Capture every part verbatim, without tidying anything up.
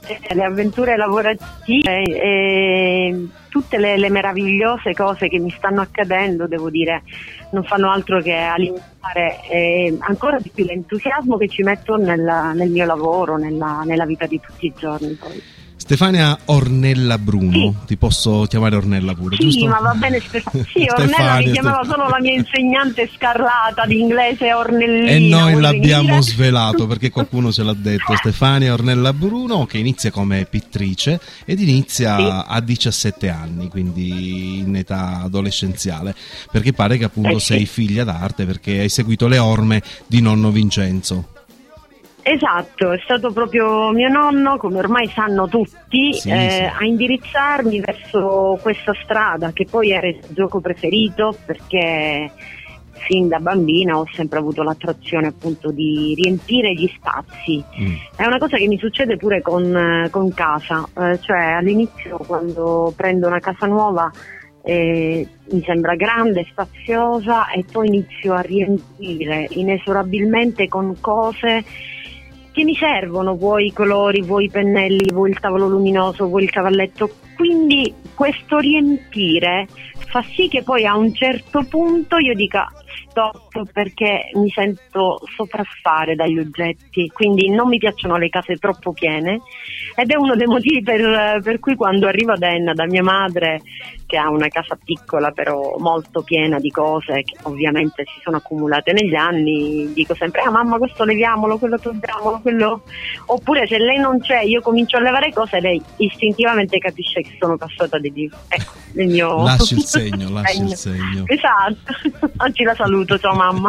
le avventure lavorative e tutte le, le meravigliose cose che mi stanno accadendo, devo dire, non fanno altro che alimentare eh, ancora di più l'entusiasmo che ci metto nella, nel mio lavoro, nella, nella vita di tutti i giorni poi. Stefania Ornella Bruno, sì. Ti posso chiamare Ornella pure, sì, giusto? ma va bene, Stef- sì, Ornella mi chiamava Stef- solo la mia insegnante scarlata di inglese Ornellina. E noi l'abbiamo svelato perché qualcuno ce l'ha detto. Stefania Ornella Bruno, che inizia come pittrice ed inizia sì. a diciassette anni, quindi in età adolescenziale, perché pare che appunto eh sì. sei figlia d'arte perché hai seguito le orme di nonno Vincenzo. Esatto, è stato proprio mio nonno, come ormai sanno tutti, sì, eh, sì. a indirizzarmi verso questa strada che poi era il gioco preferito, perché fin da bambina ho sempre avuto l'attrazione appunto di riempire gli spazi. Mm. È una cosa che mi succede pure con, con casa, eh, cioè all'inizio quando prendo una casa nuova eh, mi sembra grande, spaziosa e poi inizio a riempire inesorabilmente con cose che mi servono, vuoi i colori, vuoi i pennelli, vuoi il tavolo luminoso, vuoi il cavalletto, quindi questo riempire fa sì che poi a un certo punto io dica stop, perché mi sento sopraffare dagli oggetti, quindi non mi piacciono le case troppo piene ed è uno dei motivi per, per cui quando arrivo ad Enna da mia madre, che ha una casa piccola però molto piena di cose che ovviamente si sono accumulate negli anni, dico sempre ah mamma questo leviamolo, quello togliamolo, quello, oppure se lei non c'è io comincio a levare cose, lei istintivamente capisce che sono passata di Dio, ecco il mio lasci il segno, lasci il segno, esatto. Oggi la saluto, ciao mamma.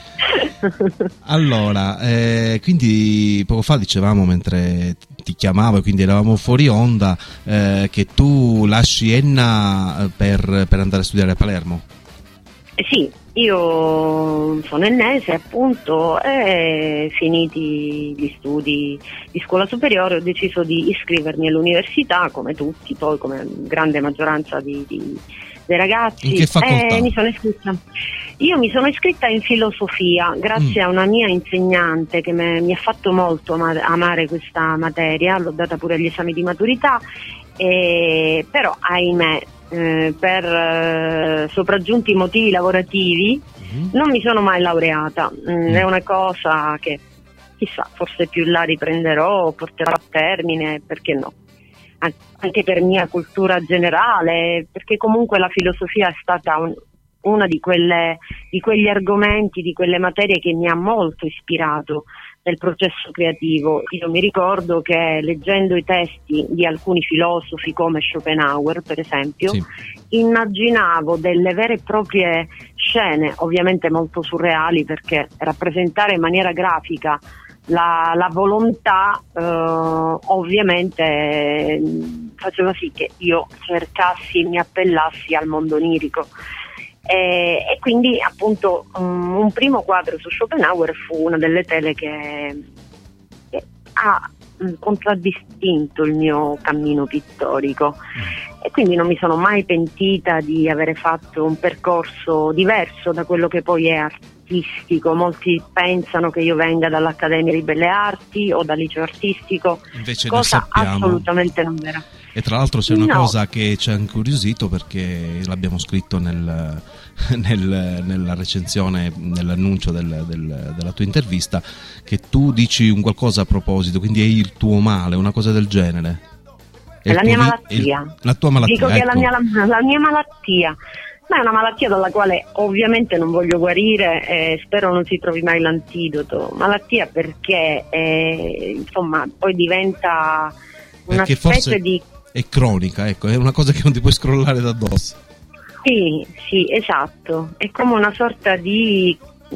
Allora, eh, quindi poco fa dicevamo mentre ti chiamavo e quindi eravamo fuori onda eh, che tu lasci Enna per, per andare a studiare a Palermo. Eh sì, io sono ennese appunto e finiti gli studi di scuola superiore ho deciso di iscrivermi all'università come tutti, poi come grande maggioranza di, di, dei ragazzi. In che facoltà? E mi sono iscritta. Io mi sono iscritta in filosofia grazie mm. a una mia insegnante che me, mi ha fatto molto amare, amare questa materia, l'ho data pure agli esami di maturità, e, però ahimè eh, per eh, sopraggiunti motivi lavorativi mm. non mi sono mai laureata, mm, mm. è una cosa che chissà forse più in là riprenderò, porterò a termine, perché no? Anche per mia cultura generale, perché comunque la filosofia è stata un, una di quelle di quegli argomenti, di quelle materie che mi ha molto ispirato nel processo creativo. Io mi ricordo che leggendo i testi di alcuni filosofi come Schopenhauer per esempio sì. immaginavo delle vere e proprie scene, ovviamente molto surreali, perché rappresentare in maniera grafica la, la volontà eh, ovviamente eh, faceva sì che io cercassi, mi appellassi al mondo onirico. E, e quindi appunto um, un primo quadro su Schopenhauer fu una delle tele che, che ha um, contraddistinto il mio cammino pittorico e quindi non mi sono mai pentita di avere fatto un percorso diverso da quello che poi è artistico. Molti pensano che io venga dall'Accademia di Belle Arti o dal liceo artistico, invece cosa assolutamente non vera. E tra l'altro c'è una no. cosa che ci ha incuriosito, perché l'abbiamo scritto nel, nel, nella recensione, nell'annuncio del, del, della tua intervista, che tu dici un qualcosa a proposito, quindi è il tuo male, una cosa del genere. È, è la mia vi- malattia. Il, la tua malattia. Dico ecco. che è la mia, la, la mia malattia. Ma è una malattia dalla quale ovviamente non voglio guarire e spero non si trovi mai l'antidoto. Malattia perché eh, insomma poi diventa una perché specie forse di... è cronica, ecco, è una cosa che non ti puoi scrollare da addosso. Sì, sì, esatto. È come una sorta di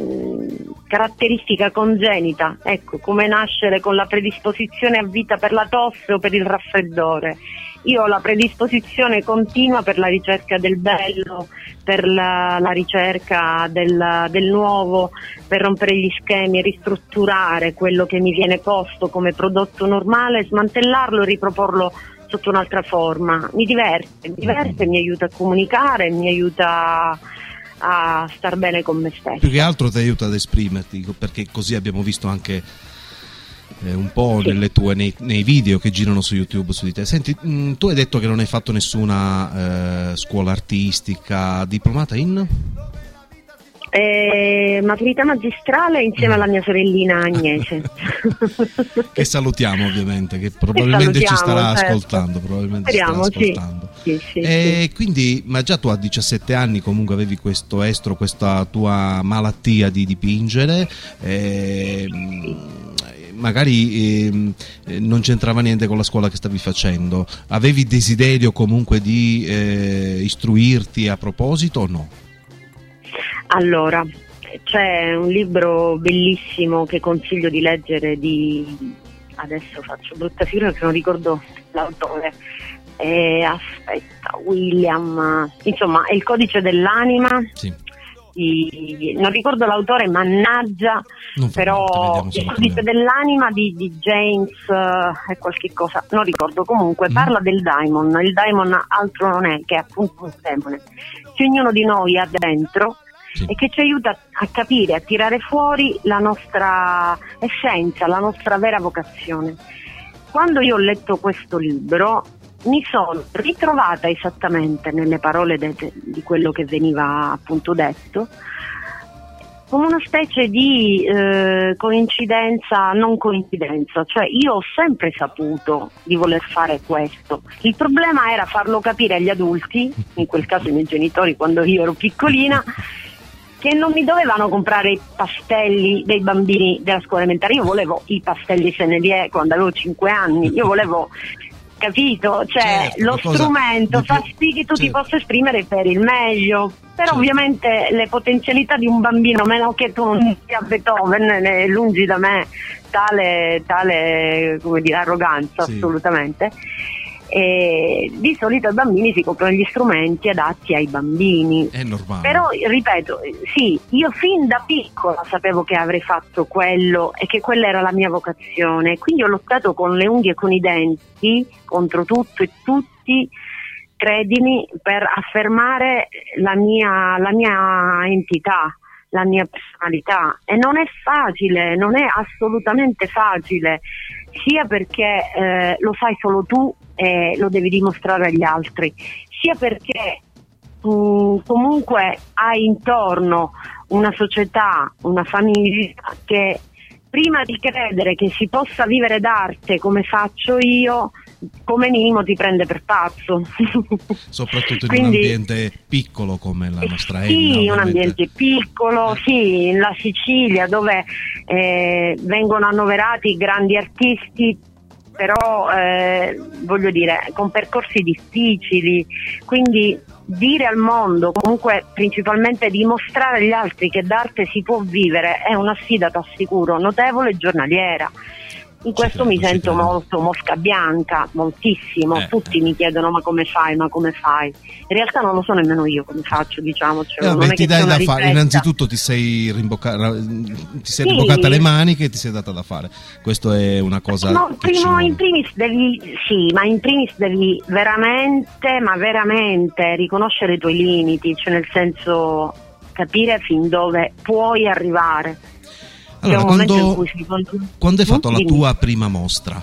mh, caratteristica congenita, ecco, come nascere con la predisposizione a vita per la tosse o per il raffreddore. Io ho la predisposizione continua per la ricerca del bello, per la, la ricerca del, del nuovo, per rompere gli schemi, ristrutturare quello che mi viene posto come prodotto normale, smantellarlo e riproporlo sotto un'altra forma. Mi diverte, mi diverte, mi aiuta a comunicare, mi aiuta a star bene con me stesso. Più che altro ti aiuta ad esprimerti, perché così abbiamo visto anche eh, un po' sì. nelle tue, nei, nei video che girano su YouTube su di te. Senti, mh, tu hai detto che non hai fatto nessuna eh, scuola artistica, diplomata in? Eh, maturità magistrale insieme alla mia sorellina Agnese. Che salutiamo ovviamente, che probabilmente che ci starà certo. ascoltando, probabilmente Speriamo, ci starà ascoltando. Sì. Sì, sì, E sì. quindi, ma già tu a diciassette anni comunque avevi questo estro, questa tua malattia di dipingere, e, magari eh, non c'entrava niente con la scuola che stavi facendo, avevi desiderio comunque di eh, istruirti a proposito o no? Allora, c'è un libro bellissimo che consiglio di leggere di... adesso faccio brutta figura perché non ricordo l'autore. Eh, aspetta, William, insomma, è Il codice dell'anima. Sì. Di, non ricordo l'autore, mannaggia, però Il codice dell'anima di, di James uh, è qualche cosa, non ricordo, comunque mm. parla del daimon. Il daimon altro non è che appunto un demone che ognuno di noi ha dentro, sì. e che ci aiuta a capire, a tirare fuori la nostra essenza, la nostra vera vocazione. Quando io ho letto questo libro mi sono ritrovata esattamente nelle parole de- di quello che veniva appunto detto, come una specie di eh, coincidenza, non coincidenza, cioè io ho sempre saputo di voler fare questo. Il problema era farlo capire agli adulti, in quel caso i miei genitori quando io ero piccolina, che non mi dovevano comprare i pastelli dei bambini della scuola elementare. Io volevo i pastelli Sennelier quando avevo cinque anni, io volevo... capito? Cioè certo, lo strumento fa sì che tu certo. ti possa esprimere per il meglio, però certo. ovviamente le potenzialità di un bambino, a meno che tu non sia Beethoven, è lungi da me tale, tale come dire, arroganza, sì. assolutamente. E di solito i bambini si comprano gli strumenti adatti ai bambini, è normale. Però ripeto, sì, io fin da piccola sapevo che avrei fatto quello e che quella era la mia vocazione, quindi ho lottato con le unghie e con i denti contro tutto e tutti, credimi, per affermare la mia, la mia entità, la mia personalità, e non è facile, non è assolutamente facile, sia perché eh, lo sai solo tu e lo devi dimostrare agli altri, sia perché mh, comunque hai intorno una società, una famiglia che prima di credere che si possa vivere d'arte come faccio io, come minimo ti prende per pazzo. Soprattutto in Quindi, un ambiente piccolo come la nostra Enna. Sì, ovviamente. un ambiente piccolo, sì, in la Sicilia dove eh, vengono annoverati grandi artisti, però eh, voglio dire, con percorsi difficili, quindi dire al mondo, comunque principalmente dimostrare agli altri che d'arte si può vivere, è una sfida, t'assicuro, notevole e giornaliera. In questo credo, mi sento molto mosca bianca, moltissimo, eh, tutti eh. mi chiedono ma come fai, ma come fai? In realtà non lo so nemmeno io come faccio, diciamo. Cioè, eh, non vabbè, è ti che dai da fare, fare, innanzitutto ti sei rimbocca- ti sei sì. rimboccata le maniche e ti sei data da fare, questo è una cosa no, che primo, ci... in primis devi, sì, ma in primis devi veramente, ma veramente riconoscere i tuoi limiti, cioè nel senso capire fin dove puoi arrivare. Allora, quando, si... quando hai fatto la tua prima mostra?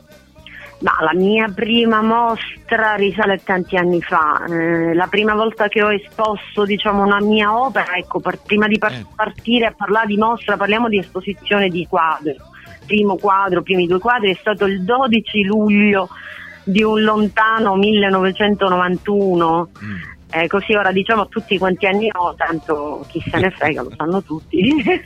Ma la mia prima mostra risale a tanti anni fa. Eh, la prima volta che ho esposto, diciamo, una mia opera, ecco, per, prima di par- partire a parlare di mostra, parliamo di esposizione di quadri. Primo quadro, primi due quadri, è stato il dodici luglio di un lontano millenovecentonovantuno. Mm. Eh, così ora diciamo tutti quanti anni ho, tanto chi se ne frega, lo sanno tutti.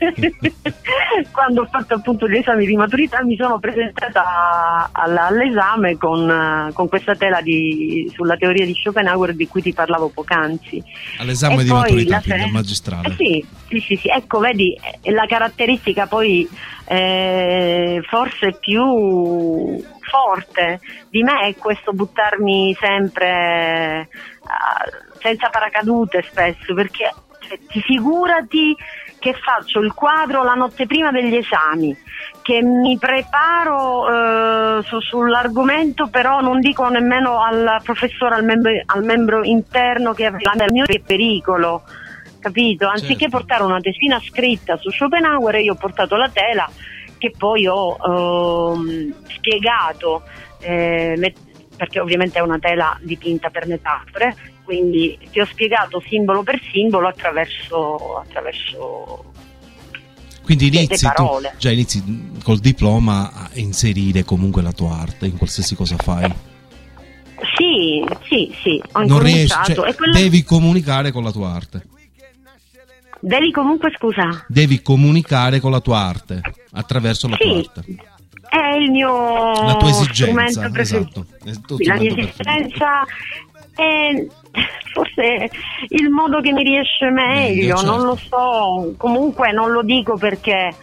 Quando ho fatto appunto gli esami di maturità mi sono presentata all'esame con, con questa tela di, sulla teoria di Schopenhauer di cui ti parlavo poc'anzi. All'esame e di maturità, quindi al magistrale. Eh sì, sì, sì, sì, ecco, vedi, la caratteristica poi eh, forse più forte di me è questo buttarmi sempre uh, senza paracadute spesso, perché cioè, ti figurati che faccio il quadro la notte prima degli esami, che mi preparo uh, su, sull'argomento, però non dico nemmeno al professore, al membro, al membro interno che il mio è pericolo, capito? Anziché certo. portare una tesina scritta su Schopenhauer, io ho portato la tela che poi ho ehm, spiegato, eh, met- perché ovviamente è una tela dipinta per metafore, quindi ti ho spiegato simbolo per simbolo attraverso, attraverso quindi le inizi, tu parole. già inizi col diploma a inserire comunque la tua arte in qualsiasi cosa fai. Sì, sì, sì, ho Non riesci, incominciato. cioè, e quella... devi comunicare con la tua arte. Devi comunque, scusa? Devi comunicare con la tua arte, attraverso la Sì, tua arte. è il mio La tua esigenza, strumento preferito. esatto. È il tuo Sì, la mia strumento preferito. esistenza è forse il modo che mi riesce meglio, Meglio, certo. non lo so, comunque non lo dico perché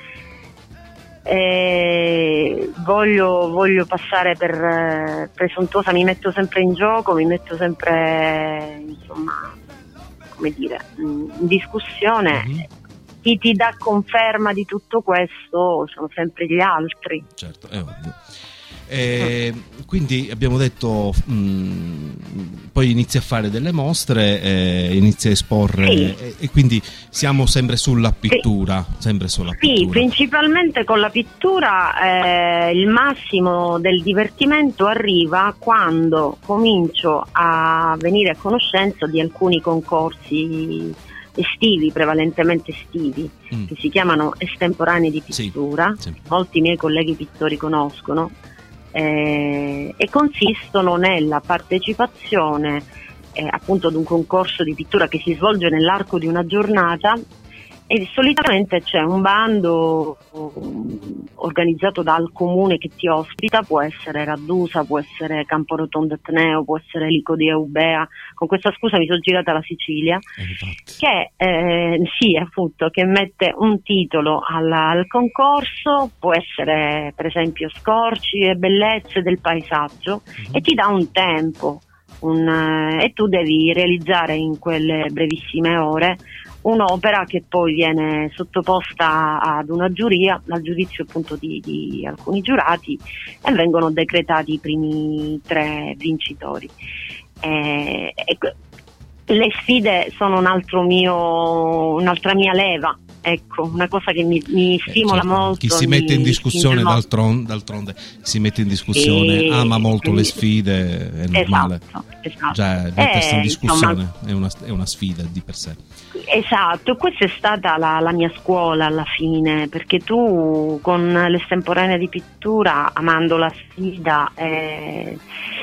eh, voglio, voglio passare per eh, presuntuosa, mi metto sempre in gioco, mi metto sempre, insomma, come dire, in discussione. Mm-hmm. Chi ti dà conferma di tutto questo sono sempre gli altri. Certo, è ovvio. E quindi abbiamo detto, mh, poi inizi a fare delle mostre, eh, inizi a esporre, Sì. e, e quindi siamo sempre sulla pittura, sì. sempre sulla pittura. Sì, principalmente con la pittura eh, il massimo del divertimento arriva quando comincio a venire a conoscenza di alcuni concorsi estivi, prevalentemente estivi, mm. che si chiamano estemporanei di pittura, sì, sì. Molti miei colleghi pittori conoscono, eh, e consistono nella partecipazione eh, appunto ad un concorso di pittura che si svolge nell'arco di una giornata, e solitamente c'è un bando organizzato dal comune che ti ospita, può essere Raddusa, può essere Camporotondo Etneo, può essere Lico di Eubea. Con questa scusa mi sono girata alla Sicilia, eh, che eh, sì, appunto, che mette un titolo alla, al concorso, può essere per esempio Scorci e bellezze del paesaggio, mm-hmm. e ti dà un tempo, un, eh, e tu devi realizzare in quelle brevissime ore un'opera che poi viene sottoposta ad una giuria, al giudizio appunto di, di alcuni giurati, e vengono decretati i primi tre vincitori. E, e, le sfide sono un altro mio, un'altra mia leva, ecco, una cosa che mi, mi stimola eh, certo. molto. Chi si mette in discussione d'altronde, d'altronde si mette in discussione, e, ama molto e, le sfide, è normale. Esatto, esatto. Già mettersi eh, in discussione insomma, è, una, è una sfida di per sé. Esatto, questa è stata la, la mia scuola alla fine, perché tu con l'estemporanea di pittura, amando la sfida, eh,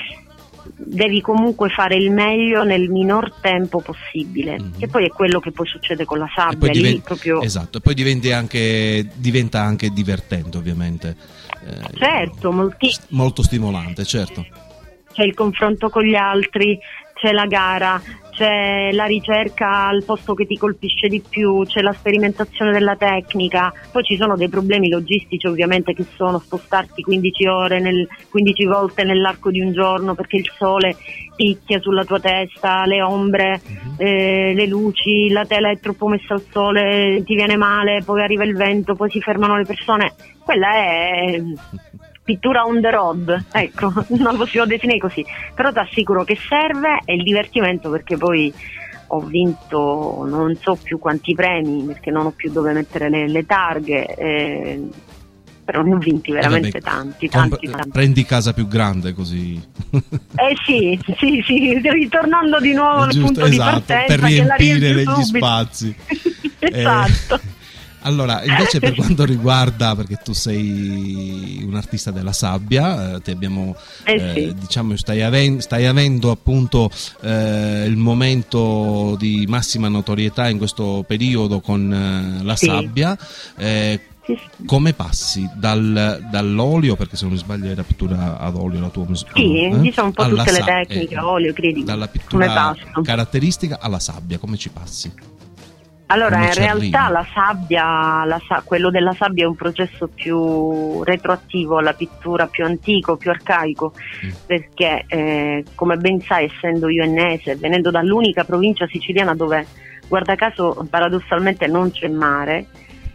devi comunque fare il meglio nel minor tempo possibile, mm-hmm. che poi è quello che poi succede con la sabbia. Diven- lì proprio... Esatto, e poi diventi anche, diventa anche divertente, ovviamente. Eh, certo, molti... molto stimolante, certo. C'è il confronto con gli altri, c'è la gara, c'è la ricerca al posto che ti colpisce di più, c'è la sperimentazione della tecnica, poi ci sono dei problemi logistici ovviamente, che sono spostarti quindici ore, nel, quindici volte nell'arco di un giorno, perché il sole picchia sulla tua testa, le ombre, uh-huh. eh, le luci, la tela è troppo messa al sole, ti viene male, poi arriva il vento, poi si fermano le persone. Quella è pittura on the road, ecco, non lo possiamo definire così, però ti assicuro che serve, e il divertimento, perché poi ho vinto non so più quanti premi, perché non ho più dove mettere le, le targhe, eh, però ne ho vinti veramente eh vabbè, tanti, tanti, comp- tanti. Prendi casa più grande così. Eh sì, sì, sì, ritornando di nuovo al punto esatto, di partenza, per riempire gli subito. spazi. Esatto. Eh, allora, invece per quanto riguarda, perché tu sei un artista della sabbia, eh, ti abbiamo, eh sì. eh, diciamo, stai, aven- stai avendo appunto eh, il momento di massima notorietà in questo periodo con eh, la sì. sabbia. Eh, Come passi dal, dall'olio, perché se non mi sbaglio era pittura ad olio la tua musica? Sì, eh? ci sono un po' alla tutte sa- le tecniche, eh, olio, credi. Dalla pittura caratteristica alla sabbia, come ci passi? Allora, in realtà la sabbia, la sa- quello della sabbia è un processo più retroattivo alla pittura, più antico, più arcaico, mm. perché eh, come ben sai, essendo ioennese, venendo dall'unica provincia siciliana dove, guarda caso, paradossalmente non c'è mare,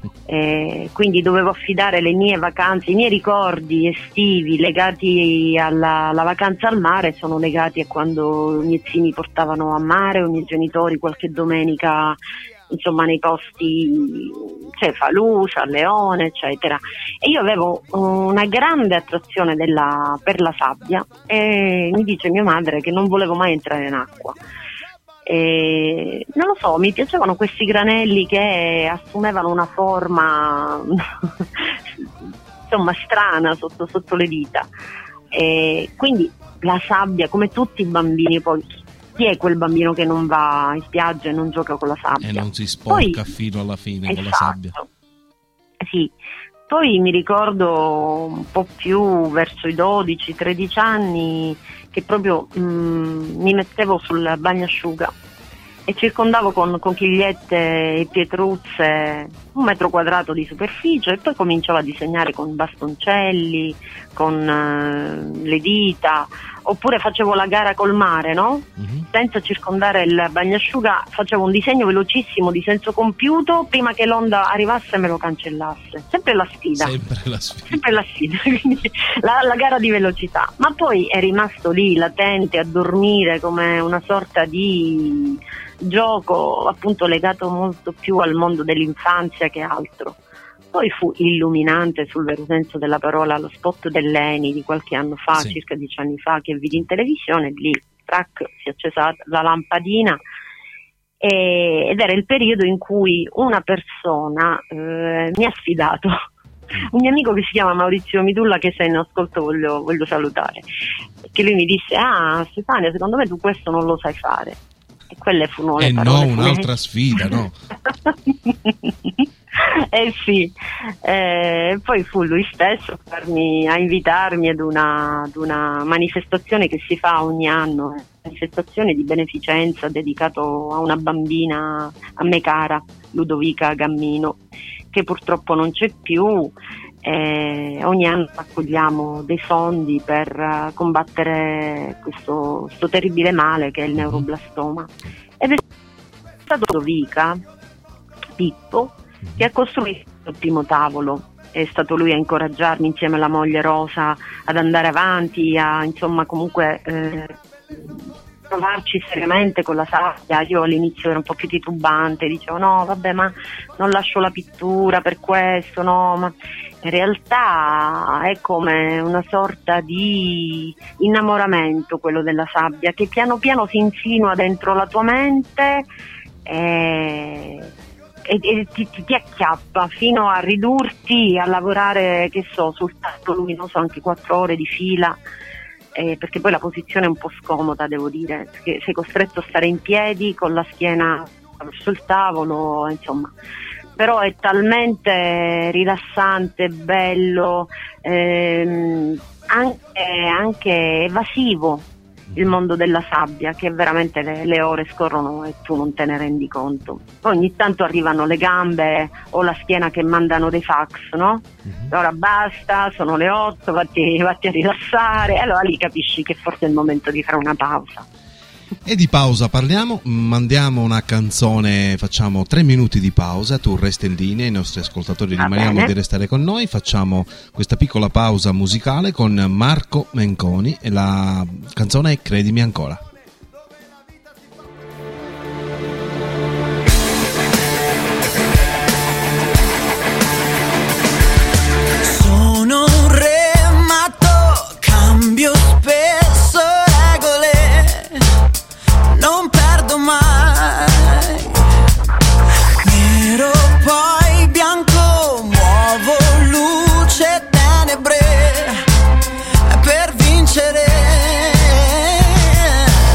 eh, quindi dovevo affidare le mie vacanze, i miei ricordi estivi legati alla, alla vacanza al mare sono legati a quando i miei zii mi portavano a mare, o i miei genitori qualche domenica insomma nei posti, Cefalù, Leone, eccetera. E io avevo una grande attrazione della, per la sabbia, e mi dice mia madre che non volevo mai entrare in acqua. E non lo so, mi piacevano questi granelli che assumevano una forma insomma strana sotto, sotto le dita, e quindi la sabbia, come tutti i bambini, poi chi è quel bambino che non va in spiaggia e non gioca con la sabbia e non si sporca poi, fino alla fine, esatto, con la sabbia? Sì. Poi mi ricordo un po' più verso i dodici tredici anni che proprio mh, mi mettevo sul bagnasciuga e circondavo con conchigliette e pietruzze un metro quadrato di superficie, e poi cominciavo a disegnare con bastoncelli, con uh, le dita, oppure facevo la gara col mare, no? Mm-hmm. Senza circondare il bagnasciuga facevo un disegno velocissimo di senso compiuto prima che l'onda arrivasse e me lo cancellasse. Sempre la sfida. Sempre la sfida. Sempre la sfida, quindi la, la gara di velocità. Ma poi è rimasto lì latente a dormire come una sorta di gioco appunto legato molto più al mondo dell'infanzia che altro. Poi fu illuminante, sul vero senso della parola, lo spot dell'Eni di qualche anno fa, sì. circa dieci anni fa, che vidi in televisione. Lì track, si è accesa la lampadina e, ed era il periodo in cui una persona eh, mi ha sfidato, un mio amico che si chiama Maurizio Mitulla, che se in ascolto voglio, voglio salutare, che lui mi disse: ah Stefania, secondo me tu questo non lo sai fare. E quelle furono le eh parole. no, un'altra sfida, no? Eh sì, eh, poi fu lui stesso a, farmi, a invitarmi ad una, ad una manifestazione che si fa ogni anno, eh, manifestazione di beneficenza dedicato a una bambina a me cara, Ludovica Gammino, che purtroppo non c'è più. Eh, ogni anno raccogliamo dei fondi per uh, combattere questo, questo terribile male che è il neuroblastoma, ed è stato Ludovica Pippo che ha costruito il primo tavolo. È stato lui a incoraggiarmi insieme alla moglie Rosa ad andare avanti, a insomma comunque eh, provarci seriamente con la sabbia. Io all'inizio ero un po' più titubante, dicevo no vabbè, ma non lascio la pittura per questo, no, ma in realtà è come una sorta di innamoramento quello della sabbia, che piano piano si insinua dentro la tua mente e, e, e ti, ti, ti acchiappa fino a ridurti a lavorare, che so, sul tatto luminoso anche quattro ore di fila. Eh, perché poi la posizione è un po' scomoda, devo dire, perché sei costretto a stare in piedi con la schiena sul tavolo, insomma, però è talmente rilassante, bello, ehm, anche, anche evasivo il mondo della sabbia, che veramente le, le ore scorrono e tu non te ne rendi conto. Poi ogni tanto arrivano le gambe o la schiena che mandano dei fax, no? Mm-hmm. Ora basta, sono le otto, vatti, vatti a rilassare, allora lì capisci che forse è il momento di fare una pausa. E di pausa parliamo, mandiamo una canzone, facciamo tre minuti di pausa, tu resti in linea, i nostri ascoltatori Va rimaniamo bene. di restare con noi, facciamo questa piccola pausa musicale con Marco Menconi e la canzone è Credimi ancora. Sono un re matto, cambio spesso regole, non perdo mai, nero poi bianco, muovo luce e tenebre per vincere.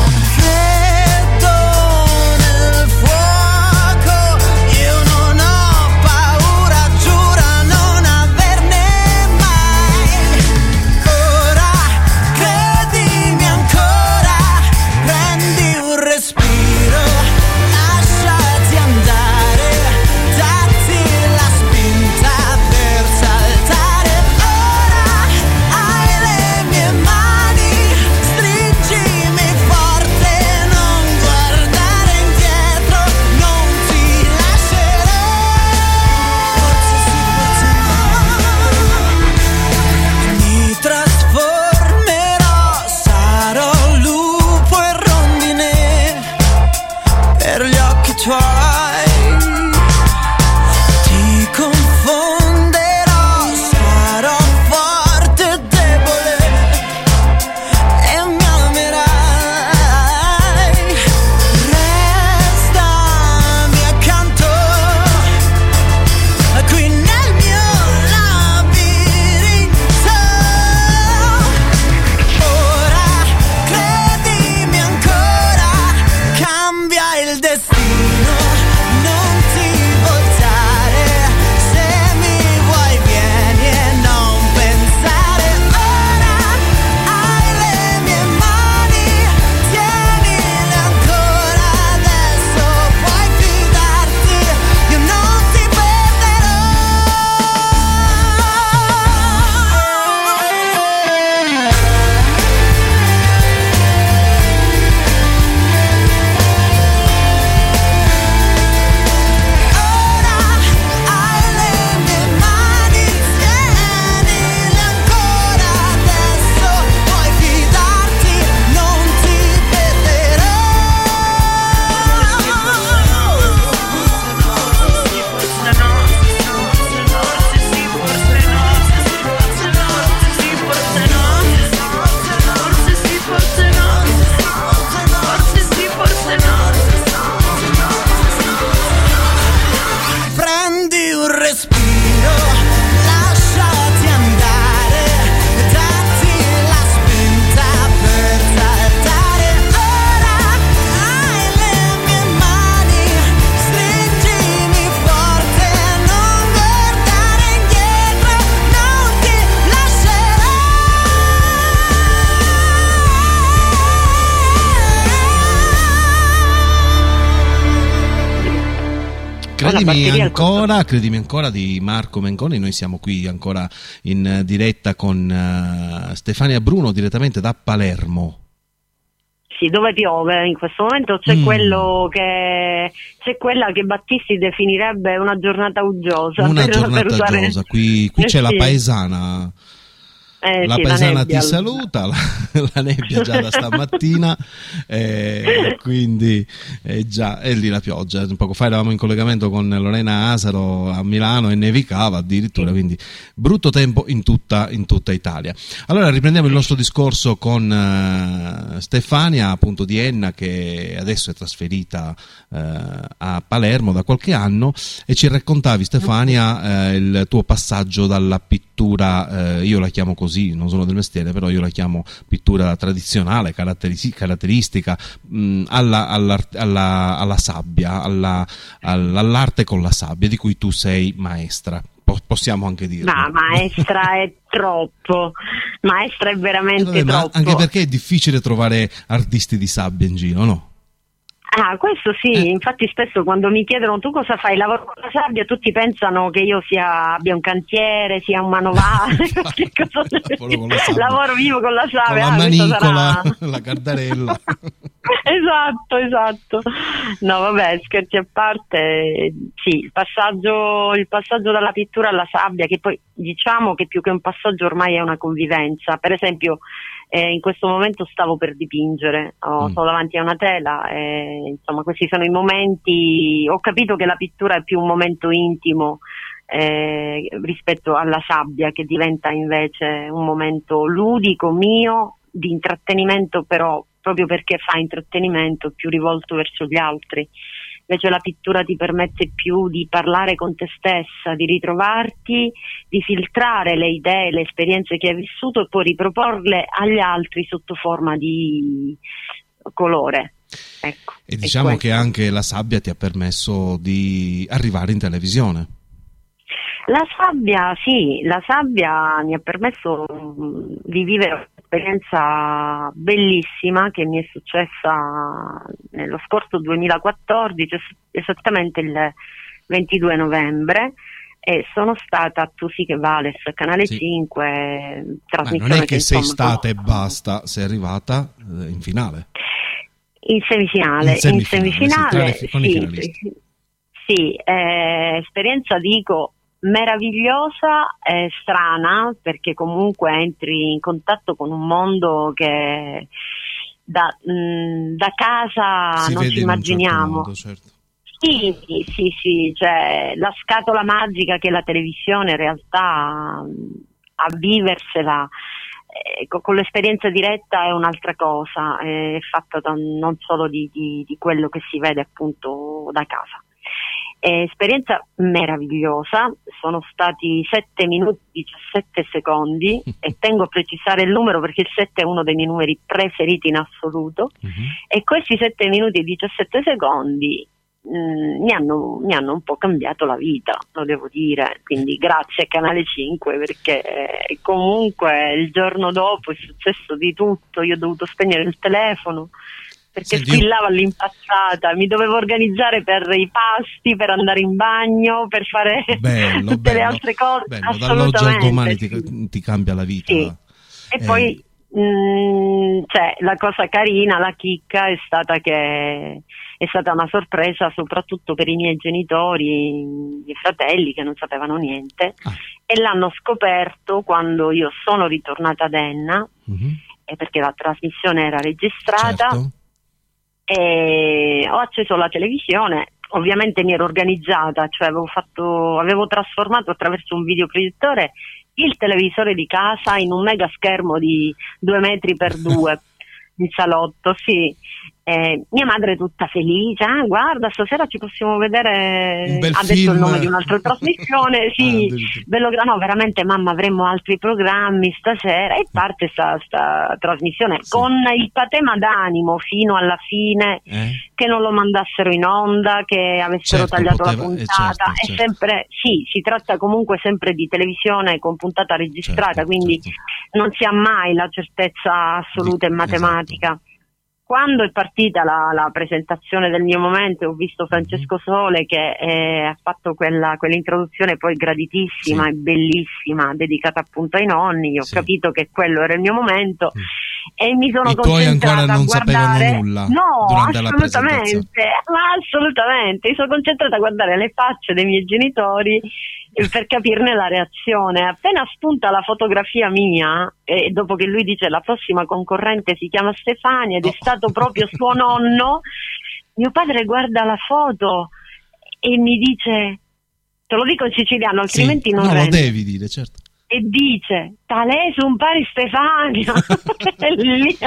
credimi ancora, credimi ancora di Marco Mengoni, noi siamo qui ancora in diretta con uh, Stefania Bruno direttamente da Palermo. Sì, dove piove in questo momento, c'è mm. quello che c'è quella che Battisti definirebbe una giornata uggiosa. Una per, giornata per usare... uggiosa, qui, qui eh, c'è sì. la paesana. Eh, la sì, paesana la ti saluta, la, la nebbia già da stamattina, eh, quindi eh, già è lì la pioggia. Poco fa eravamo in collegamento con Lorena Asaro a Milano e nevicava addirittura, quindi brutto tempo in tutta, in tutta Italia. Allora riprendiamo il nostro discorso con uh, Stefania, appunto di Enna, che adesso è trasferita uh, a Palermo da qualche anno, e ci raccontavi, Stefania, uh, il tuo passaggio dalla pittura, uh, io la chiamo così, non sono del mestiere, però io la chiamo pittura tradizionale, caratteristica, mh, alla, alla, alla, alla sabbia, alla, all'arte con la sabbia, di cui tu sei maestra. Possiamo anche dirlo. Ma maestra è troppo, maestra è veramente eh, vabbè, troppo. Anche perché è difficile trovare artisti di sabbia in giro, no? Ah, questo sì, eh. infatti spesso quando mi chiedono tu cosa fai, lavoro con la sabbia, tutti pensano che io sia abbia un cantiere, sia un manovale, che cosa... lavoro vivo con la sabbia, con la ah, manicola, sarà... la cardarella. Esatto, esatto. No, vabbè, scherzi a parte, sì, il passaggio, il passaggio dalla pittura alla sabbia, che poi diciamo che più che un passaggio ormai è una convivenza. Per esempio, eh, in questo momento stavo per dipingere, oh, mm. sono davanti a una tela, e, insomma, questi sono i momenti. Ho capito che la pittura è più un momento intimo eh, rispetto alla sabbia, che diventa invece un momento ludico mio, di intrattenimento, però proprio perché fa intrattenimento più rivolto verso gli altri. Invece la pittura ti permette più di parlare con te stessa, di ritrovarti, di filtrare le idee, le esperienze che hai vissuto e poi riproporle agli altri sotto forma di colore. Ecco, e diciamo che anche la sabbia ti ha permesso di arrivare in televisione. La sabbia, sì, la sabbia mi ha permesso di vivere un'esperienza bellissima che mi è successa nello scorso duemilaquattordici, esattamente il ventidue novembre, e sono stata a Tu sì che vales, Canale sì. cinque, trasmissione. Ma non è che, che sei insomma, stata e basta, sei arrivata in finale. In semifinale, in semifinale, in semifinale sì, con i finalisti. Sì, sì eh, esperienza dico meravigliosa e strana, perché comunque entri in contatto con un mondo che da, mh, da casa si non ci immaginiamo. Un certo modo, certo. Sì, sì, sì, sì, cioè la scatola magica che è la televisione in realtà a viversela eh, con l'esperienza diretta è un'altra cosa, è fatta da, non solo di, di, di quello che si vede appunto da casa. Eh, esperienza meravigliosa, sono stati sette minuti e diciassette secondi e tengo a precisare il numero perché il sette è uno dei miei numeri preferiti in assoluto, uh-huh. e questi sette minuti e diciassette secondi mh, mi, hanno, mi hanno un po' cambiato la vita, lo devo dire, quindi grazie a Canale cinque, perché eh, comunque il giorno dopo è successo di tutto, io ho dovuto spegnere il telefono perché Senti, squillava all'impazzata, mi dovevo organizzare per i pasti, per andare in bagno, per fare bello, tutte bello, le altre cose. Bello, dall'oggi al domani ti, ti cambia la vita. Sì. E eh. poi mh, cioè, la cosa carina, la chicca è stata che è stata una sorpresa soprattutto per i miei genitori, i miei fratelli che non sapevano niente, ah. e l'hanno scoperto quando io sono ritornata ad Enna, uh-huh. e perché la trasmissione era registrata. Certo. E ho acceso la televisione, ovviamente mi ero organizzata, cioè avevo fatto, avevo trasformato attraverso un videoproiettore il televisore di casa in un mega schermo di due metri per due in salotto, sì. Eh, mia madre tutta felice, ah, guarda, stasera ci possiamo vedere, ha film. detto il nome di un'altra trasmissione, sì, ah, bello, no, veramente mamma avremmo altri programmi stasera, e parte sta, sta trasmissione, sì. con il patema d'animo fino alla fine, eh? che non lo mandassero in onda, che avessero certo, tagliato poteva, la puntata, eh, certo, è certo. sempre, sì, si tratta comunque sempre di televisione con puntata registrata, certo, quindi certo. non si ha mai la certezza assoluta in matematica. Esatto. quando è partita la, la presentazione del mio momento, ho visto Francesco Sole che eh, ha fatto quella, quell'introduzione poi graditissima sì. e bellissima, dedicata appunto ai nonni. Io ho sì. capito che quello era il mio momento mm. e mi sono I concentrata tuoi ancora non a guardare. Sapevano nulla no, durante la assolutamente, ma assolutamente. Mi sono concentrata a guardare le facce dei miei genitori per capirne la reazione. Appena spunta la fotografia mia, e dopo che lui dice la prossima concorrente si chiama Stefania ed è stato proprio suo nonno, mio padre guarda la foto e mi dice, te lo dico in siciliano altrimenti sì, non no, rende. lo devi dire, certo. E dice, tale su un pari Stefania. Lì.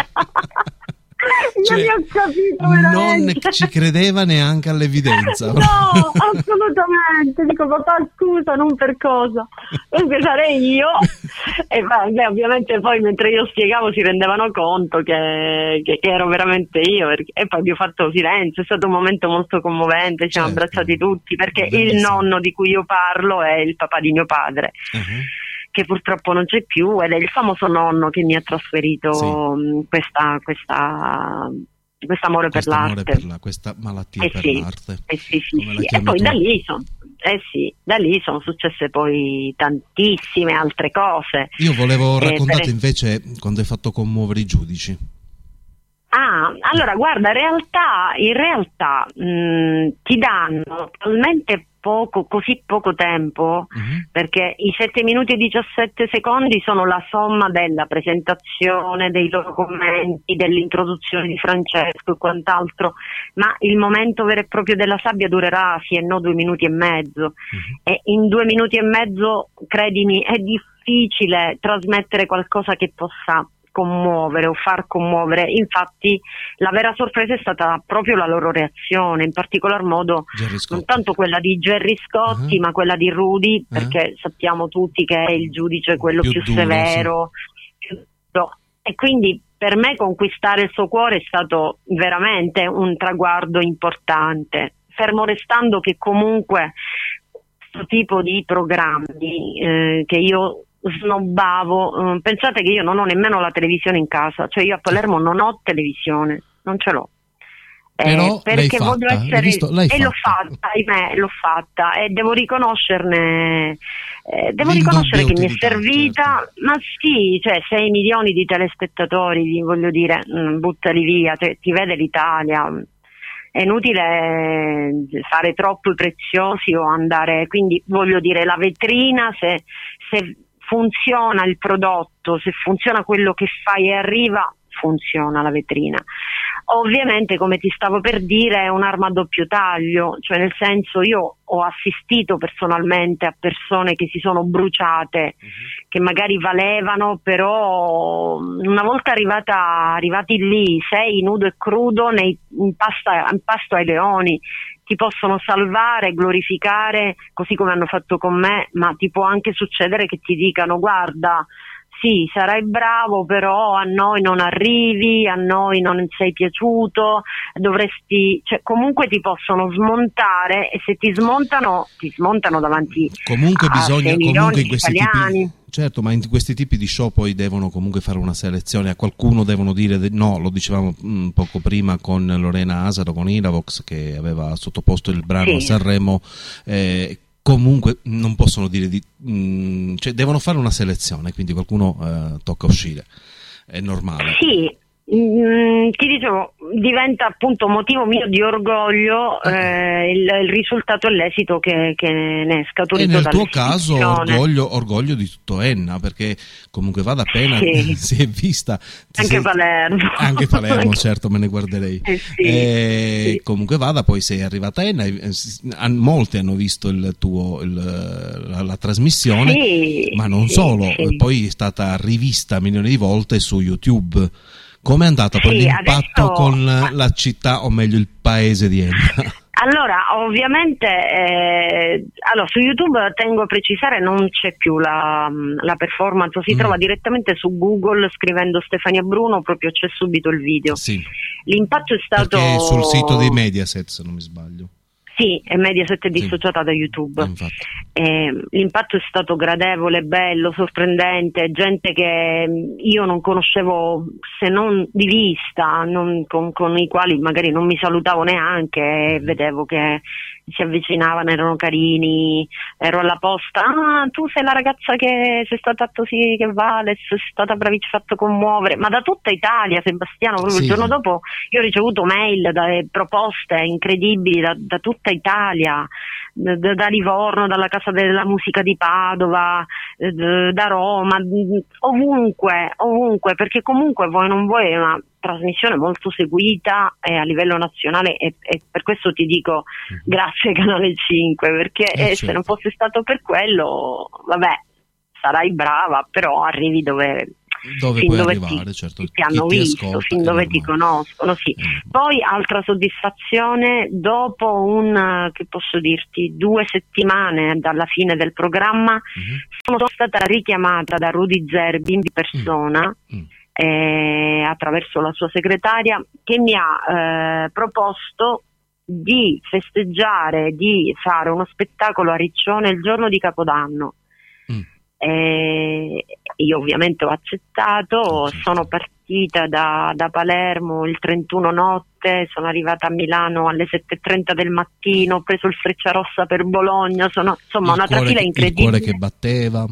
Cioè, io ho capito non ci credeva neanche all'evidenza. No, assolutamente. Dico, papà scusa, non per cosa, perché sarei io. E beh, ovviamente poi mentre io spiegavo si rendevano conto che, che, che ero veramente io, perché, e poi abbiamo fatto silenzio. È stato un momento molto commovente, ci siamo certo. abbracciati tutti, perché Bellissimo. Il nonno di cui io parlo è il papà di mio padre. Uh-huh. Che purtroppo non c'è più, ed è il famoso nonno che mi ha trasferito sì. questa, questa, questo amore per l'arte, per la, questa malattia eh per sì, l'arte. Eh sì, sì, sì. E poi tu? da lì sono eh sì, da lì sono successe poi tantissime altre cose. Io volevo raccontarti eh, per... invece quando hai fatto commuovere i giudici. Ah, allora guarda, in realtà, in realtà mh, ti danno talmente poco, così poco tempo, uh-huh. perché i sette minuti e diciassette secondi sono la somma della presentazione, dei loro commenti, dell'introduzione di Francesco e quant'altro, ma il momento vero e proprio della sabbia durerà sì e no due minuti e mezzo, uh-huh. e in due minuti e mezzo, credimi, è difficile trasmettere qualcosa che possa commuovere o far commuovere. Infatti la vera sorpresa è stata proprio la loro reazione, in particolar modo non tanto quella di Gerry Scotti uh-huh. ma quella di Rudy, perché uh-huh. sappiamo tutti che è il giudice quello più, più duro, severo sì. più... e quindi per me conquistare il suo cuore è stato veramente un traguardo importante, fermo restando che comunque questo tipo di programmi eh, che io snobbavo, uh, pensate che io non ho nemmeno la televisione in casa, cioè io a Palermo non ho televisione, non ce l'ho, eh, perché voglio fatta. essere visto, e fatta. l'ho fatta, ahimè, l'ho fatta e devo riconoscerne eh, devo riconoscere che mi è servita, certo. ma sì, cioè sei milioni di telespettatori, voglio dire, mh, buttali via, cioè, ti vede l'Italia. È inutile fare troppo preziosi o andare, quindi voglio dire, la vetrina, se, se funziona il prodotto, se funziona quello che fai e arriva, funziona la vetrina. Ovviamente, come ti stavo per dire, è un'arma a doppio taglio, cioè nel senso, io ho assistito personalmente a persone che si sono bruciate, uh-huh. che magari valevano, però una volta arrivata, arrivati lì, sei nudo e crudo nei, in, pasta, in pasto ai leoni, ti possono salvare, glorificare, così come hanno fatto con me, ma ti può anche succedere che ti dicano: guarda, sì, sarai bravo, però a noi non arrivi, a noi non sei piaciuto, dovresti, cioè comunque ti possono smontare, e se ti smontano, ti smontano davanti comunque a bisogna, comunque in questi italiani. Tipi, certo, ma in questi tipi di show poi devono comunque fare una selezione, a qualcuno devono dire de- no, lo dicevamo mh, poco prima con Lorena Asaro, con Iravox, che aveva sottoposto il brano sì. a Sanremo, eh, comunque non possono dire di, mh, cioè devono fare una selezione, quindi qualcuno eh, tocca uscire, è normale. Sì, mh, ti dicevo, diventa appunto motivo mio di orgoglio eh, il, il risultato e l'esito che, che ne è scaturito. E nel tuo caso orgoglio, orgoglio di tutto Enna, perché comunque vada appena sì. si è vista anche sei, Palermo anche Palermo certo, me ne guarderei eh sì, e sì. comunque vada, poi sei arrivata Enna, molti hanno visto il tuo il, la, la trasmissione sì, ma non sì, solo sì. poi è stata rivista milioni di volte su YouTube. Com'è andata poi sì, l'impatto adesso... con la città, o meglio il paese di Enna? Allora, ovviamente, eh, allora, su YouTube tengo a precisare non c'è più la, la performance, si mm. trova direttamente su Google scrivendo Stefania Bruno, proprio c'è subito il video. Sì. L'impatto è stato... Perché sul sito dei Mediaset, se non mi sbaglio. Sì, e Mediaset è dissociata sì. da YouTube. Eh, l'impatto è stato gradevole, bello, sorprendente, gente che io non conoscevo se non di vista, non, con, con i quali magari non mi salutavo neanche, e vedevo che si avvicinavano, erano carini, ero alla posta, ah tu sei la ragazza che sei stata così, che vale, sei stata bravissima, fatto commuovere, ma da tutta Italia, Sebastiano, proprio sì. il giorno dopo io ho ricevuto mail, da, proposte incredibili da, da tutta Italia, da, da Livorno, dalla Casa della Musica di Padova, da Roma, ovunque, ovunque, perché comunque vuoi non vuoi è una trasmissione molto seguita eh, a livello nazionale, e, e per questo ti dico grazie Canale cinque, perché eh, eh, certo. se non fosse stato per quello, vabbè, sarai brava, però arrivi dove dove fin puoi dove arrivare, ti, certo. ti hanno ti visto, ascolta, fin dove ti conoscono, sì. Poi altra soddisfazione, dopo un, che posso dirti, due settimane dalla fine del programma, mm-hmm. sono stata richiamata da Rudy Zerbi in persona, mm-hmm. eh, attraverso la sua segretaria, che mi ha eh, proposto di festeggiare, di fare uno spettacolo a Riccione il giorno di Capodanno. Mm. E io ovviamente ho accettato, sono partita da, da Palermo il trentuno notte, sono arrivata a Milano alle sette e trenta del mattino, ho preso il Frecciarossa per Bologna, sono insomma il una trafila incredibile. Il cuore che batteva.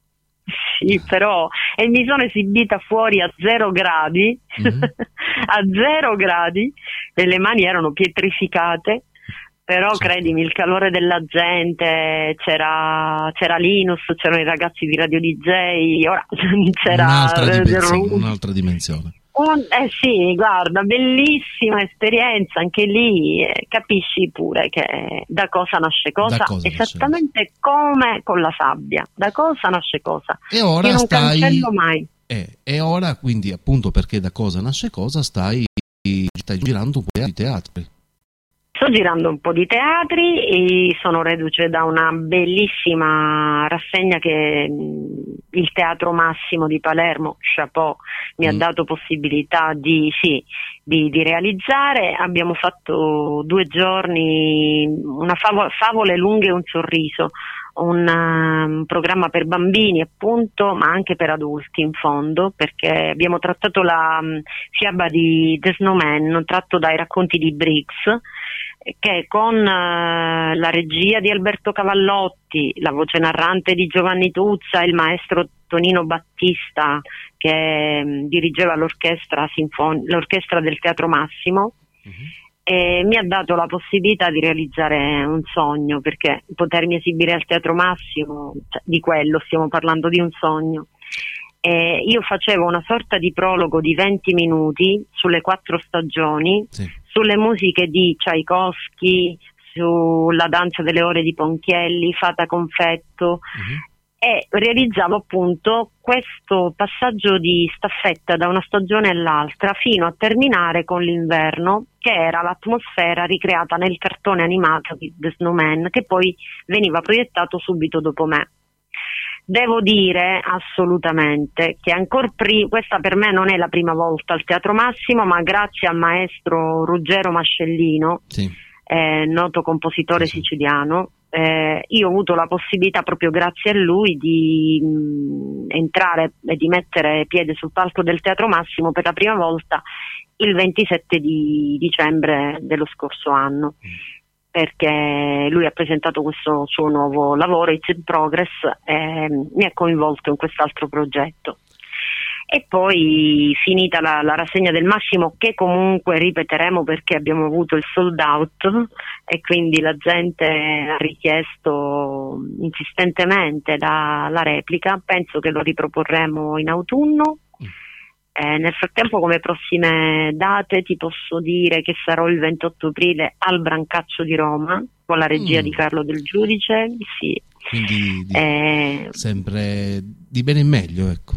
Sì, però, e mi sono esibita fuori a zero gradi, mm-hmm. a zero gradi, e le mani erano pietrificate. Però certo. credimi, il calore della gente, c'era, c'era Linus, c'erano i ragazzi di Radio D J, ora c'era un'altra dimensione, un'altra dimensione. Un, eh sì, guarda, bellissima esperienza anche lì, eh, capisci pure che da cosa nasce cosa, cosa esattamente nasce. Come con la sabbia, da cosa nasce cosa. E ora io non stai cancello mai. Eh, e ora quindi appunto perché da cosa nasce cosa stai, stai girando un po' di teatri. Sto girando un po' di teatri e sono reduce da una bellissima rassegna che il Teatro Massimo di Palermo, chapeau, mi mm. ha dato possibilità di, sì, di, di realizzare. Abbiamo fatto due giorni, una favo- favole lunghe e un sorriso, un um, programma per bambini appunto, ma anche per adulti in fondo, perché abbiamo trattato la um, fiaba di The Snowman, tratto dai racconti di Briggs, che con uh, la regia di Alberto Cavallotti, la voce narrante di Giovanni Tuzza e il maestro Tonino Battista che um, dirigeva l'orchestra, sinfon- l'orchestra del Teatro Massimo, uh-huh. e mi ha dato la possibilità di realizzare un sogno, perché potermi esibire al Teatro Massimo, cioè, di quello stiamo parlando, di un sogno. E io facevo una sorta di prologo di venti minuti sulle quattro stagioni, sì. sulle musiche di Tchaikovsky, sulla danza delle ore di Ponchielli, Fata Confetto, uh-huh. e realizzavo appunto questo passaggio di staffetta da una stagione all'altra fino a terminare con l'inverno, che era l'atmosfera ricreata nel cartone animato di The Snowman, che poi veniva proiettato subito dopo me. Devo dire assolutamente che ancora prima, questa per me non è la prima volta al Teatro Massimo, ma grazie al maestro Ruggero Mascellino, sì. eh, noto compositore sì. siciliano, eh, io ho avuto la possibilità proprio grazie a lui di mh, entrare e di mettere piede sul palco del Teatro Massimo per la prima volta il ventisette di dicembre dello scorso anno. Mm. Perché lui ha presentato questo suo nuovo lavoro, It's in Progress, e mi ha coinvolto in quest'altro progetto. E poi finita la, la rassegna del Massimo, che comunque ripeteremo perché abbiamo avuto il sold out e quindi la gente ha richiesto insistentemente la, la replica, penso che lo riproporremo in autunno. Eh, nel frattempo, come prossime date ti posso dire che sarò il ventotto aprile al Brancaccio di Roma con la regia mm. di Carlo Del Giudice, sì. Quindi di, eh, sempre di bene in meglio, ecco.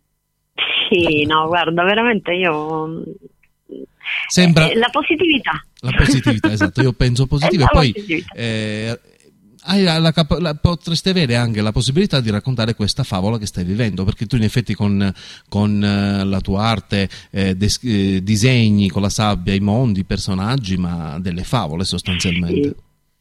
Sì, no, guarda, veramente io sembra eh, la positività. La positività, esatto, io penso positiva e poi eh, hai la, la, la, potresti avere anche la possibilità di raccontare questa favola che stai vivendo, perché tu in effetti con, con uh, la tua arte eh, des, eh, disegni con la sabbia i mondi, i personaggi, ma delle favole sostanzialmente. Sì.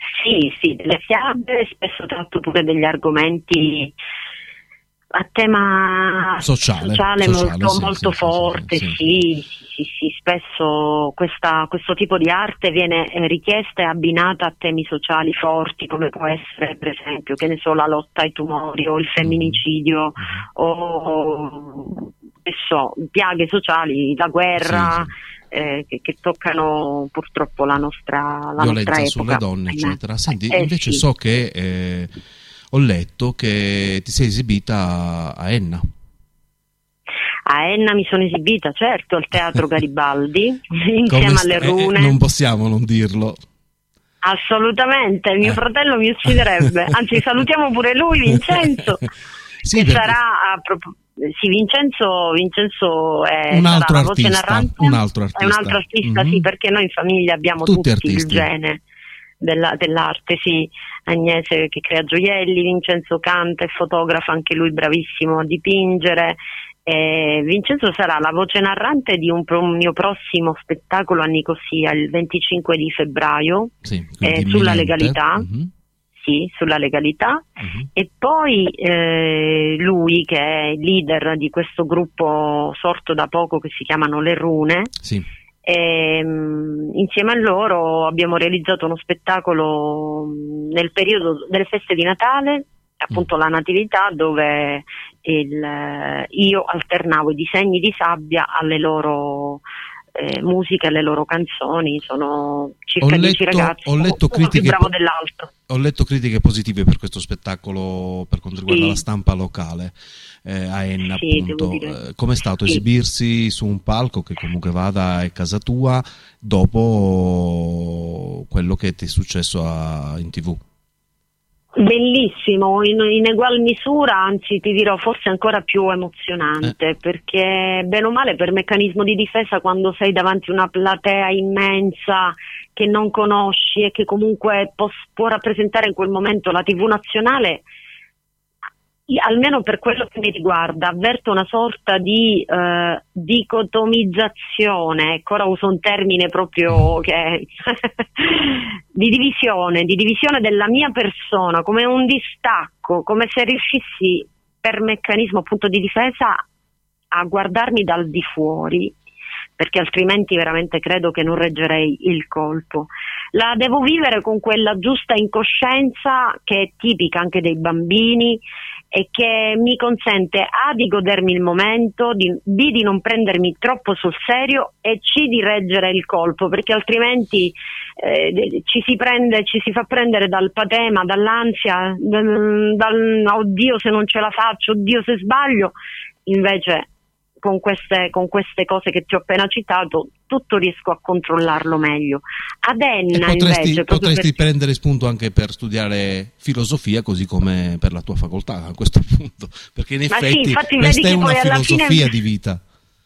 Sì, sì, delle fiabe, spesso tratto pure degli argomenti a tema sociale, sociale, sociale molto, sì, molto sì, forte, sì, sì, sì, sì, sì, sì. Spesso questa, questo tipo di arte viene eh, richiesta e abbinata a temi sociali forti, come può essere per esempio, che ne so, la lotta ai tumori o il femminicidio mm-hmm. o che so, piaghe sociali, la guerra, sì, sì. Eh, che, che toccano purtroppo la nostra, la violenza nostra sulle epoca. donne, eccetera. Senti, eh, invece sì. so che eh, ho letto che ti sei esibita a Enna. A Enna mi sono esibita, certo, al Teatro Garibaldi, insieme sta- alle Rune. Eh, non possiamo non dirlo. Assolutamente, mio Eh. fratello mi ucciderebbe. Anzi, salutiamo pure lui, Vincenzo, sì, che perché... sarà... A prop- sì, Vincenzo, Vincenzo è un altro sarà la voce artista, narrante. un altro artista. È un altro artista, mm-hmm. sì, perché noi in famiglia abbiamo tutti, tutti, tutti il gene della, dell'arte, sì. Agnese che crea gioielli, Vincenzo canta e fotografa, anche lui bravissimo a dipingere. Eh, Vincenzo sarà la voce narrante di un pro- mio prossimo spettacolo a Nicosia il venticinque di febbraio, sì, eh, sulla legalità. Mm-hmm. Sì, sulla legalità. Uh-huh. E poi eh, lui, che è leader di questo gruppo sorto da poco che si chiamano Le Rune, sì. e, mh, insieme a loro abbiamo realizzato uno spettacolo mh, nel periodo delle feste di Natale, appunto mm. la Natività, dove il, io alternavo i disegni di sabbia alle loro Eh, musica e le loro canzoni. Sono circa dieci ragazzi, ho letto uno più bravo po- dell'altro. Ho letto critiche positive per questo spettacolo per quanto riguarda sì. la stampa locale eh, a Enna, sì, appunto. Eh, com'è stato sì. esibirsi su un palco che comunque vada è casa tua dopo quello che ti è successo a, in tivù? Bellissimo, in, in egual misura, anzi ti dirò forse ancora più emozionante, eh. perché bene o male per meccanismo di difesa, quando sei davanti a una platea immensa che non conosci e che comunque può, può rappresentare in quel momento la tivù nazionale, almeno per quello che mi riguarda, avverto una sorta di eh, dicotomizzazione, ecco, ora uso un termine proprio che è di divisione, di divisione della mia persona, come un distacco, come se riuscissi per meccanismo appunto di difesa a guardarmi dal di fuori, perché altrimenti veramente credo che non reggerei il colpo. La devo vivere con quella giusta incoscienza che è tipica anche dei bambini e che mi consente A di godermi il momento, di, B di non prendermi troppo sul serio e C di reggere il colpo, perché altrimenti eh, ci si prende, ci si fa prendere dal patema, dall'ansia, dal, dal oddio se non ce la faccio, oddio se sbaglio. Invece con queste, con queste cose che ti ho appena citato tutto riesco a controllarlo meglio. Ad Enna e potresti, invece potresti per... prendere spunto anche per studiare filosofia, così come per la tua facoltà a questo punto, perché in effetti, sì, infatti, questa è una filosofia fine... di vita.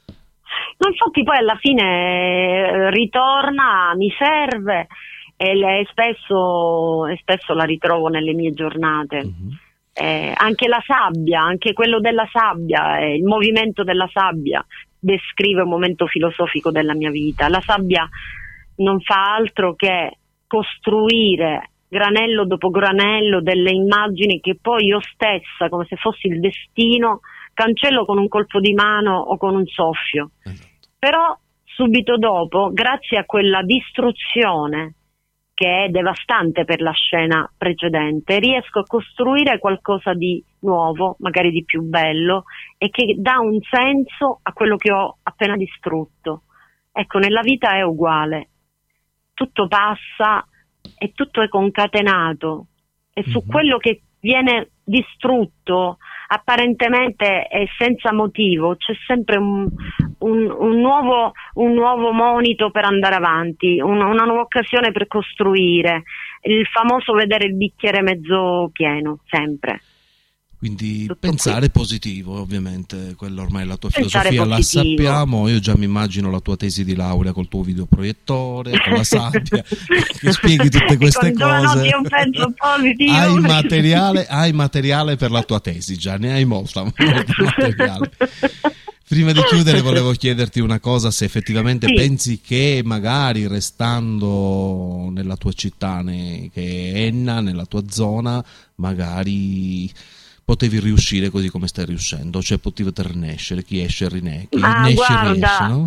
No, infatti poi alla fine ritorna, mi serve e le, spesso, e spesso la ritrovo nelle mie giornate. Uh-huh. Eh, anche la sabbia, anche quello della sabbia, eh, il movimento della sabbia descrive un momento filosofico della mia vita. La sabbia non fa altro che costruire granello dopo granello delle immagini che poi io stessa, come se fossi il destino, cancello con un colpo di mano o con un soffio. Esatto. Però subito dopo, grazie a quella distruzione che è devastante per la scena precedente, riesco a costruire qualcosa di nuovo, magari di più bello, e che dà un senso a quello che ho appena distrutto. Ecco, nella vita è uguale, tutto passa e tutto è concatenato, e su mm-hmm. quello che viene distrutto apparentemente e senza motivo c'è sempre un, un, un, nuovo, un nuovo monito per andare avanti, un, una nuova occasione per costruire, il famoso vedere il bicchiere mezzo pieno, sempre. Quindi tutto pensare qui. Positivo, ovviamente, quella ormai è la tua pensare filosofia, positivo. La sappiamo, io già mi immagino la tua tesi di laurea col tuo videoproiettore, con la sabbia, che spieghi tutte queste con cose. Io penso positivo. Hai materiale, hai materiale per la tua tesi, già ne hai molta, molta materiale. Prima di chiudere volevo chiederti una cosa, se effettivamente sì. pensi che magari restando nella tua città, ne, che è Enna, nella tua zona, magari potevi riuscire così come stai riuscendo, cioè potevi rinascere, chi esce rine, chi ah, nesce guarda, riesce, no?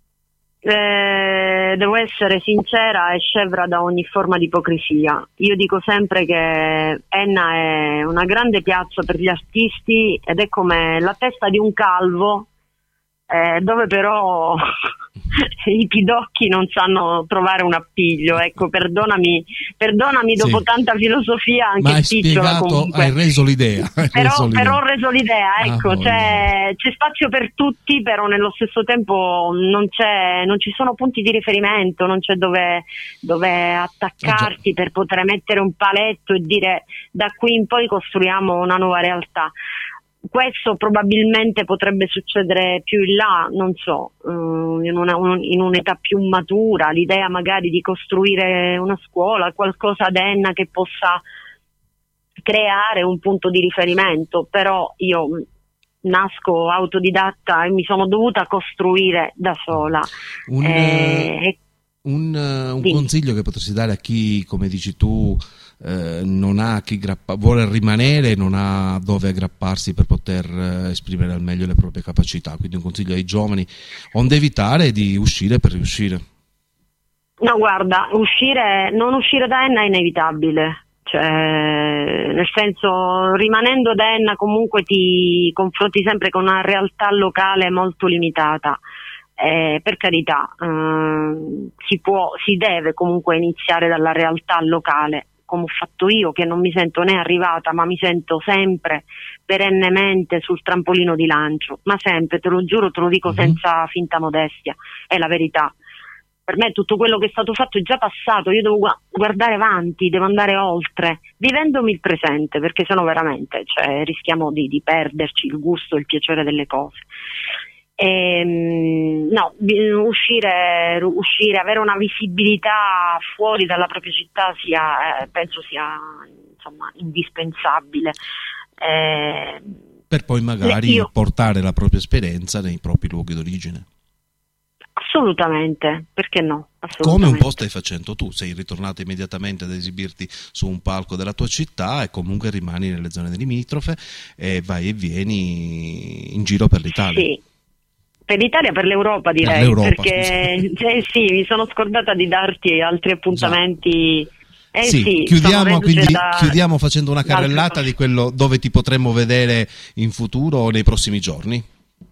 Eh, devo essere sincera e scevra da ogni forma di ipocrisia. Io dico sempre che Enna è una grande piazza per gli artisti ed è come la testa di un calvo, eh, dove però i pidocchi non sanno trovare un appiglio. Ecco, perdonami, perdonami dopo sì. tanta filosofia anche ma hai spicciola spiegato, comunque. hai reso l'idea. Hai però, reso l'idea. però ho reso l'idea, ecco, ah, c'è, c'è spazio per tutti, però nello stesso tempo non c'è, non ci sono punti di riferimento, non c'è dove, dove attaccarti eh per poter mettere un paletto e dire da qui in poi costruiamo una nuova realtà. Questo probabilmente potrebbe succedere più in là, non so, in, una, un, in un'età più matura, l'idea magari di costruire una scuola, qualcosa ad Enna che possa creare un punto di riferimento, però io nasco autodidatta e mi sono dovuta costruire da sola. Un, eh, un, un consiglio che potresti dare a chi, come dici tu, Eh, non ha chi grappa, vuole rimanere, non ha dove aggrapparsi per poter eh, esprimere al meglio le proprie capacità, quindi un consiglio ai giovani onde evitare di uscire per riuscire. No, guarda, uscire, non uscire da Enna è inevitabile, cioè, nel senso, rimanendo ad Enna comunque ti confronti sempre con una realtà locale molto limitata. Eh, per carità, eh, si può, si deve comunque iniziare dalla realtà locale, come ho fatto io, che non mi sento né arrivata, ma mi sento sempre perennemente sul trampolino di lancio, ma sempre, te lo giuro, te lo dico mm-hmm. senza finta modestia, è la verità. Per me tutto quello che è stato fatto è già passato, io devo guardare avanti, devo andare oltre, vivendomi il presente, perché sennò veramente, cioè, rischiamo di, di perderci il gusto e il piacere delle cose. Ehm, no, uscire, uscire, avere una visibilità fuori dalla propria città sia, eh, penso sia insomma indispensabile. Eh, per poi magari io, portare la propria esperienza nei propri luoghi d'origine. Assolutamente, perché no? Assolutamente. Come un po' stai facendo tu, sei ritornato immediatamente ad esibirti su un palco della tua città e comunque rimani nelle zone limitrofe e vai e vieni in giro per l'Italia. Sì. Per l'Italia, per l'Europa direi, per l'Europa, perché eh, sì, mi sono scordata di darti altri appuntamenti. Eh, sì, sì, chiudiamo, quindi, da, chiudiamo facendo una carrellata di quello dove ti potremmo vedere in futuro o nei prossimi giorni.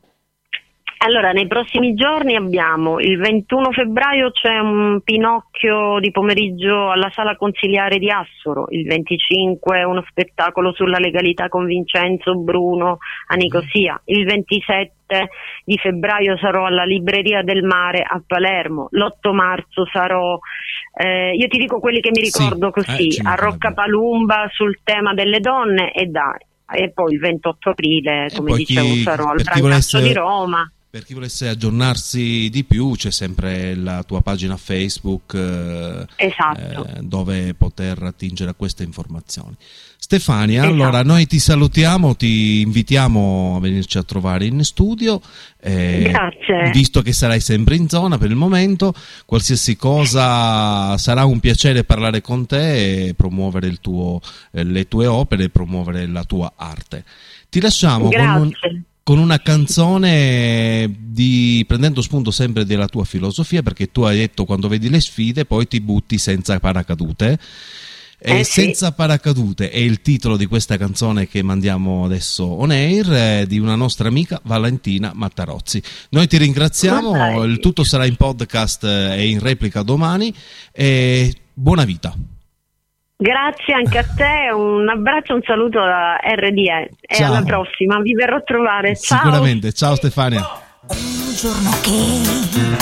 Allora, nei prossimi giorni abbiamo il ventuno febbraio c'è un Pinocchio di pomeriggio alla Sala Consiliare di Assoro, il venticinque uno spettacolo sulla legalità con Vincenzo Bruno a Nicosia, il ventisette di febbraio sarò alla Libreria del Mare a Palermo, l'otto marzo sarò, eh, io ti dico quelli che mi ricordo sì, così, eh, a Roccapalumba sul tema delle donne e dai, e poi il ventotto aprile, e come dicevo, chi, sarò al Brancaccio volesse... di Roma. Per chi volesse aggiornarsi di più c'è sempre la tua pagina Facebook eh, esatto. eh, dove poter attingere a queste informazioni. Stefania, esatto. Allora noi ti salutiamo, ti invitiamo a venirci a trovare in studio, eh, grazie. Visto che sarai sempre in zona per il momento, qualsiasi cosa sarà un piacere parlare con te e promuovere il tuo, eh, le tue opere e promuovere la tua arte. Ti lasciamo grazie. con un... con una canzone di, prendendo spunto sempre della tua filosofia, perché tu hai detto quando vedi le sfide poi ti butti senza paracadute. E eh senza sì. paracadute è il titolo di questa canzone che mandiamo adesso on air, eh, di una nostra amica Valentina Mattarozzi. Noi ti ringraziamo, il tutto sarà in podcast e in replica domani e buona vita. Grazie anche a te, un abbraccio, un saluto da R D E e ciao. Alla prossima, vi verrò a trovare. Ciao. Sicuramente, ciao Stefania. Un giorno che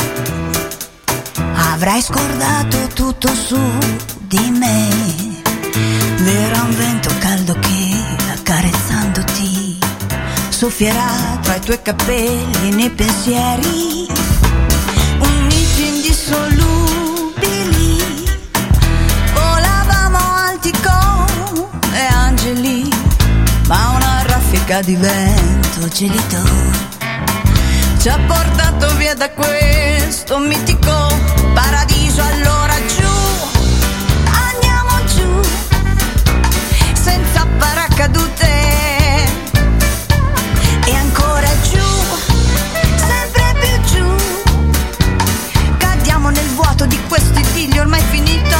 avrai scordato tutto su di me, verrà un vento caldo che accarezzandoti soffierà tra i tuoi capelli nei pensieri, uniti indissolubili. E angeli, ma una raffica di vento gelito ci ha portato via da questo mitico paradiso. Allora giù, andiamo giù, senza paracadute, e ancora giù, sempre più giù, cadiamo nel vuoto di questo idillio ormai finito.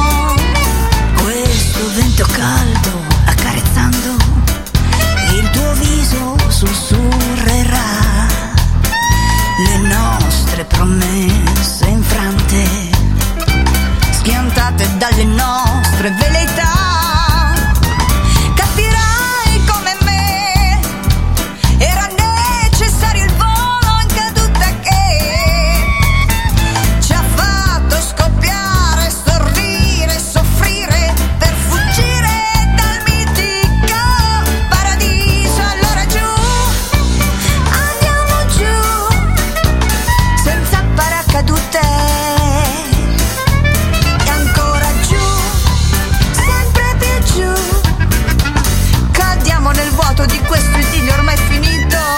Questo vento caldo accarezzando il tuo viso sussurrerà le nostre promesse infrante, schiantate dalle nostre veleità. Capirai come me, era necessario il volo in caduta che ci ha fatto scoppiare, stordire, soffrire per fuggire dal mitico paradiso. Allora giù, andiamo giù, senza paracadute, e ancora giù, sempre più giù, cadiamo nel vuoto di questo idillio ormai finito.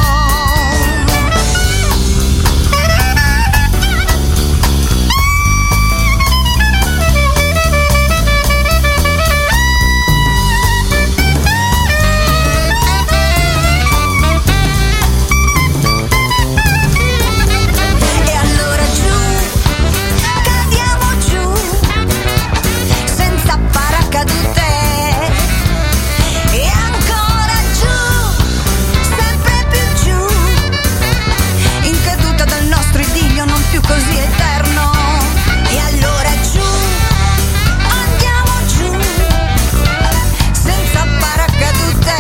E allora giù, cadiamo giù, senza paracadute, e ancora giù, sempre più giù, in caduta dal nostro idillio non più così eterno. E allora giù, andiamo giù, senza paracadute,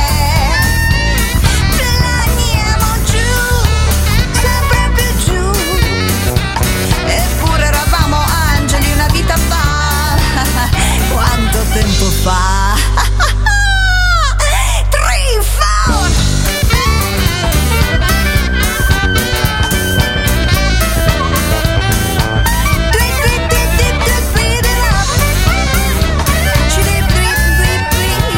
planiamo giù, sempre più giù, eppure eravamo angeli una vita fa. Quanto tempo fa? Three, four. Tweet, tweet, tweet, tweet, tweet, tweet it up. Tweet, tweet, tweet, tweet.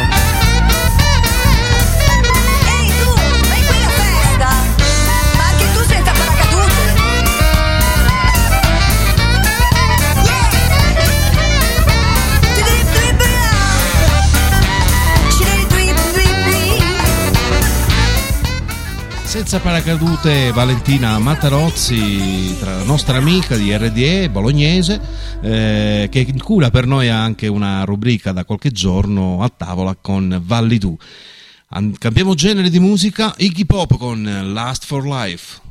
Ehi tu, vai qui a festa, ma anche tu senza paracadute. Yeah. Tweet, tweet, tweet, tweet, tweet, tweet, tweet. Senza paracadute Valentina Matarozzi, tra la nostra amica di R D E bolognese, eh, che incula per noi anche una rubrica da qualche giorno a tavola con Valli Tu. An- cambiamo genere di musica, Iggy Pop con Last for Life.